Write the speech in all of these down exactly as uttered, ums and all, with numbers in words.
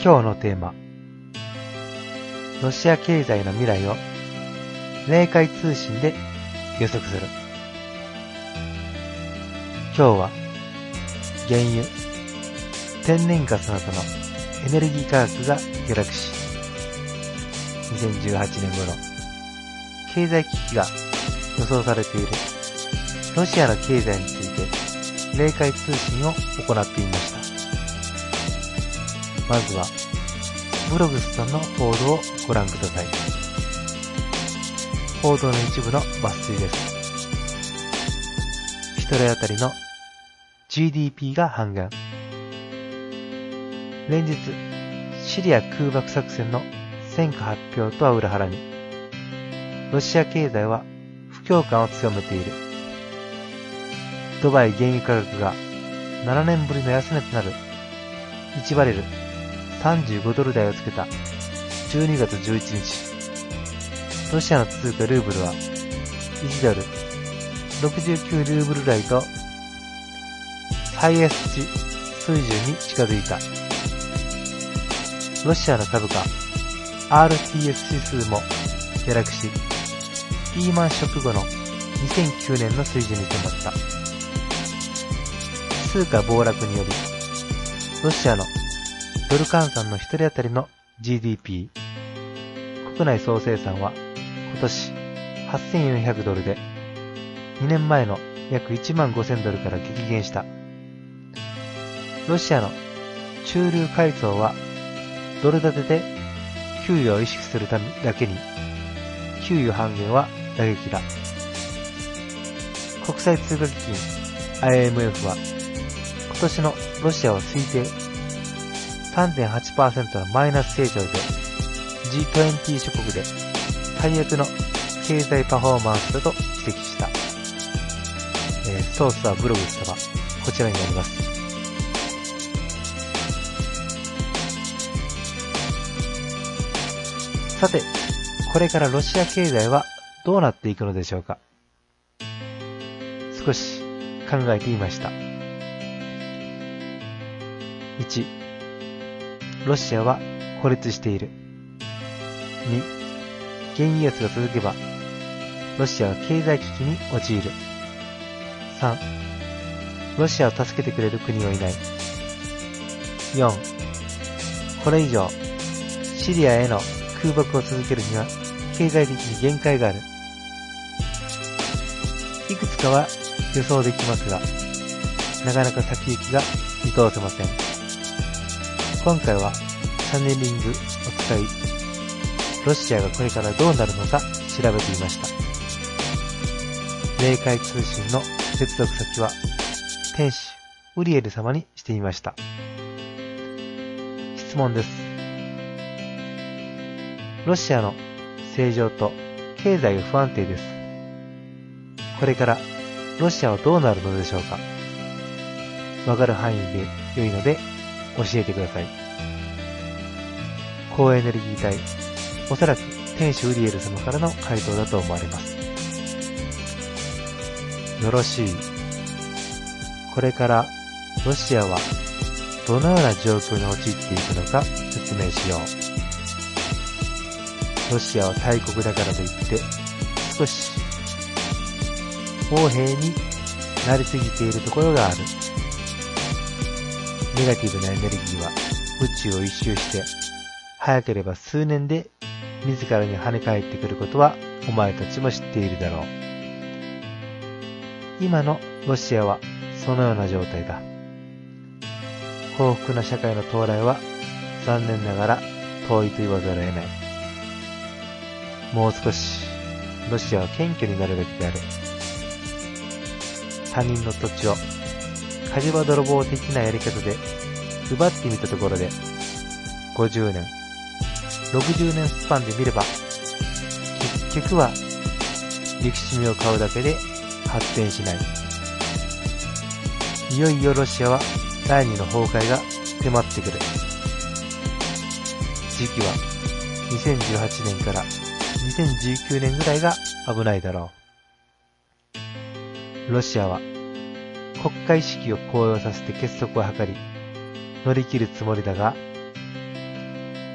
今日のテーマ、ロシア経済の未来を霊界通信で予測する。今日は原油、天然ガスなどのエネルギー価格が下落し、にせんじゅうはちねん頃、経済危機が予想されているロシアの経済について霊界通信を行っていました。まずはブログスさんの報道をご覧ください。報道の一部の抜粋です。一人当たりの ジーディーピー が半減。連日シリア空爆作戦の戦果発表とは裏腹に、ロシア経済は不況感を強めている。ドバイ原油価格がななねんぶりの安値となるいちバレルさんじゅうごドル台をつけたじゅうにがつじゅういちにち、ロシアの通貨ルーブルはいちドルろくじゅうきゅうルーブル台と最安値水準に近づいた。ロシアの株価 アールティーエス 指数も下落し、リーマンショック後のにせんきゅうねんの水準に迫った。通貨暴落により、ロシアのドル換算の一人当たりの ジーディーピー、国内総生産は今年はっせんよんひゃくドルで、にねんまえの約いちまんごせんドルから激減した。ロシアの駐留階層はドル建てで給与を意識するためだけに、給与半減は打撃だ。国際通貨基金 アイエムエフ は今年のロシアを推定 さんてんはちパーセント のマイナス成長で ジーにじゅう 諸国で最悪の経済パフォーマンスだと指摘した。えー、ソースはブログスとはこちらになります。さて、これからロシア経済はどうなっていくのでしょうか。少し考えてみました。いち、ロシアは孤立している。に、原油安が続けば、ロシアは経済危機に陥る。さん、ロシアを助けてくれる国はいない。よん、これ以上、シリアへの空爆を続けるには経済的に限界がある。いくつかは予想できますが、なかなか先行きが見通せません。今回はチャネリングを使い、ロシアがこれからどうなるのか調べてみました。霊界通信の接続先は天使ウリエル様にしてみました。質問です。ロシアの政情と経済が不安定です。これからロシアはどうなるのでしょうか。わかる範囲で良いので教えてください。高エネルギー体、おそらく天使ウリエル様からの回答だと思われます。よろしい。これからロシアはどのような状況に陥っていくのか説明しよう。ロシアは大国だからといって少し横柄になりすぎているところがある。ネガティブなエネルギーは宇宙を一周して早ければ数年で自らに跳ね返ってくることはお前たちも知っているだろう。今のロシアはそのような状態だ。幸福な社会の到来は残念ながら遠いと言わざるを得ない。もう少しロシアは謙虚になるべきである。他人の土地を火事場泥棒的なやり方で奪ってみたところでごじゅうねん、ろくじゅうねんスパンで見れば結局は憎しみを買うだけで発展しない。いよいよロシアは第二の崩壊が迫ってくる。時期はにせんじゅうはちねんからにせんじゅうきゅうねんぐらいが危ないだろう。ロシアは国家意識を高揚させて結束を図り乗り切るつもりだが、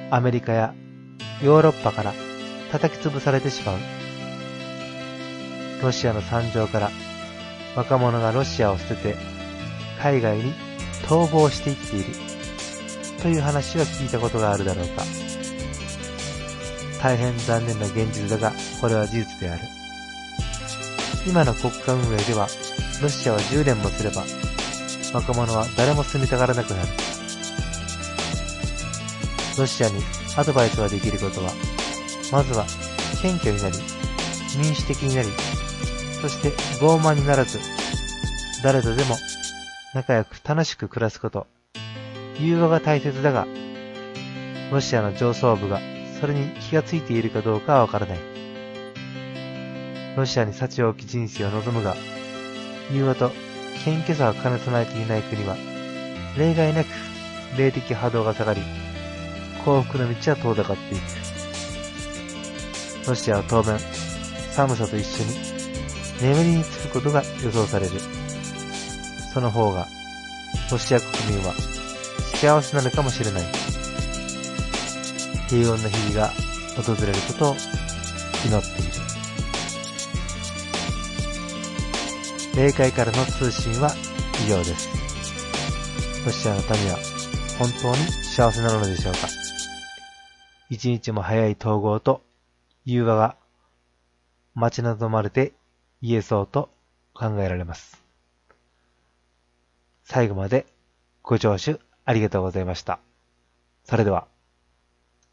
アメリカやヨーロッパから叩き潰されてしまう。ロシアの惨状から若者がロシアを捨てて海外に逃亡していっているという話は聞いたことがあるだろうか。大変残念な現実だが、これは事実である。今の国家運営では、ロシアはじゅうねんもすれば、若者は誰も住みたがらなくなる。ロシアにアドバイスができることは、まずは謙虚になり、民主的になり、そして傲慢にならず、誰とでも仲良く楽しく暮らすこと。融和が大切だが、ロシアの上層部がそれに気がついているかどうかはわからない。ロシアに幸多き人生を望むが、融和と謙虚さを兼ね備えていない国は、例外なく霊的波動が下がり、幸福の道は遠ざかっていく。ロシアは当面、寒さと一緒に眠りにつくことが予想される。その方が、ロシア国民は幸せなのかもしれない。平穏な日々が訪れることを祈っている。霊界からの通信は以上です。ロシアの民は本当に幸せなのでしょうか。一日も早い統合と融和が待ち望まれて言えそうと考えられます。最後までご聴取ありがとうございました。それでは。